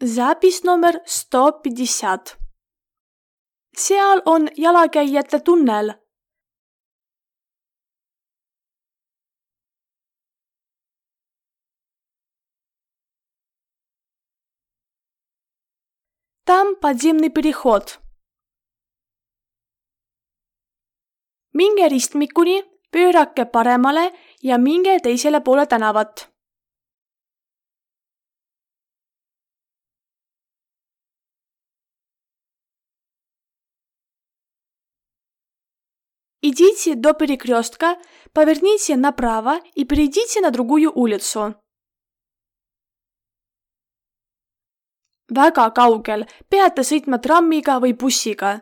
Запis number 150. Seal on jalakäijate tunnel. Там подземный переход. Minge ristmikuni, pöörake paremale ja minge teisele poole tänavat. Идите до перекрестка, поверните направо и перейдите на другую улицу. Väga kaugel, peate sõitma trammiga või bussiga.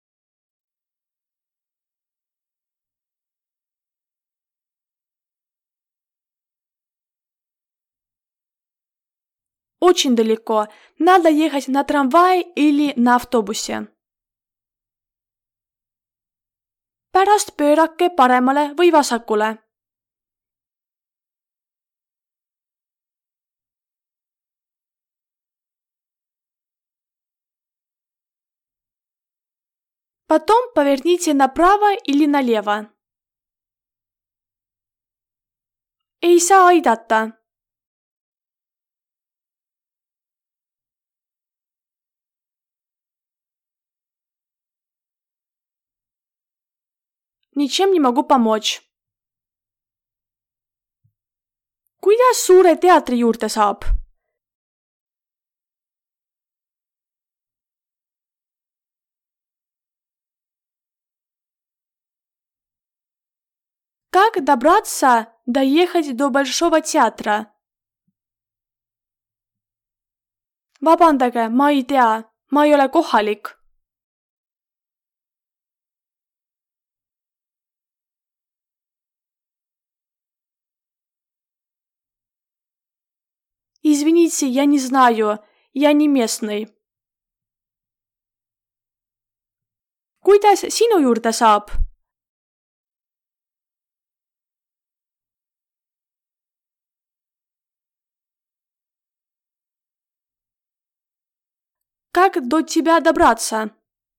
Очень далеко, надо ехать на трамвае или на автобусе. Pärast pöörake paremale või vasakule. Потом поверните направо или налево. Ei saa aidata. Ничем не могу помочь. Kuidas suure teatri juurde saab? Как добраться, доехать до Большого театра? Vabandage, ma ei tea, ma ei ole kohalik. Извините, я не знаю, я не местный. Kuidas sinu juurde saab? Как до тебя добраться?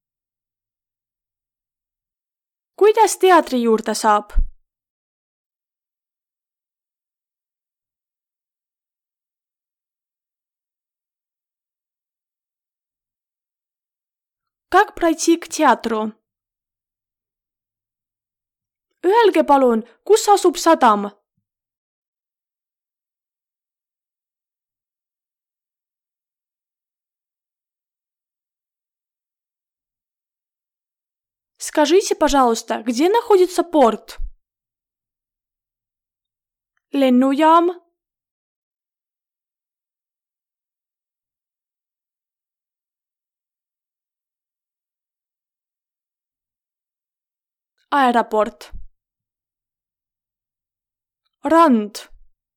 Kuidas teatri juurde saab? Как пройти к театру? Öelge palun, kus asub sadam? Скажите, пожалуйста, где находится порт? Lennujaam. Aeroport. Rand.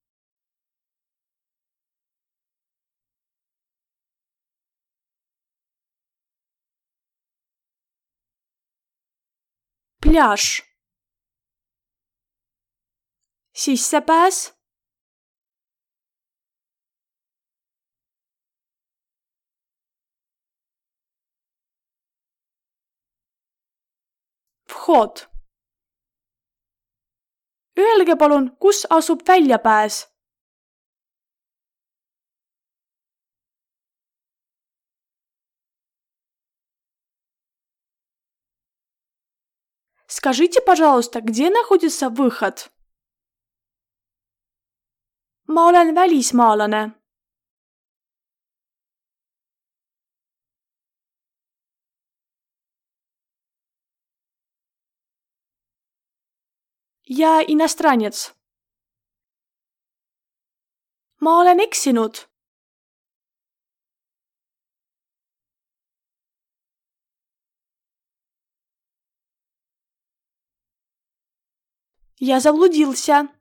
Pляж. Sissepääs. Vhod. Öelge palun, kus asub väljapääs? Скажите, пожалуйста, где находится выход? Ma olen välismaalane. Я иностранец. Ma olen eksinud. Я заблудился.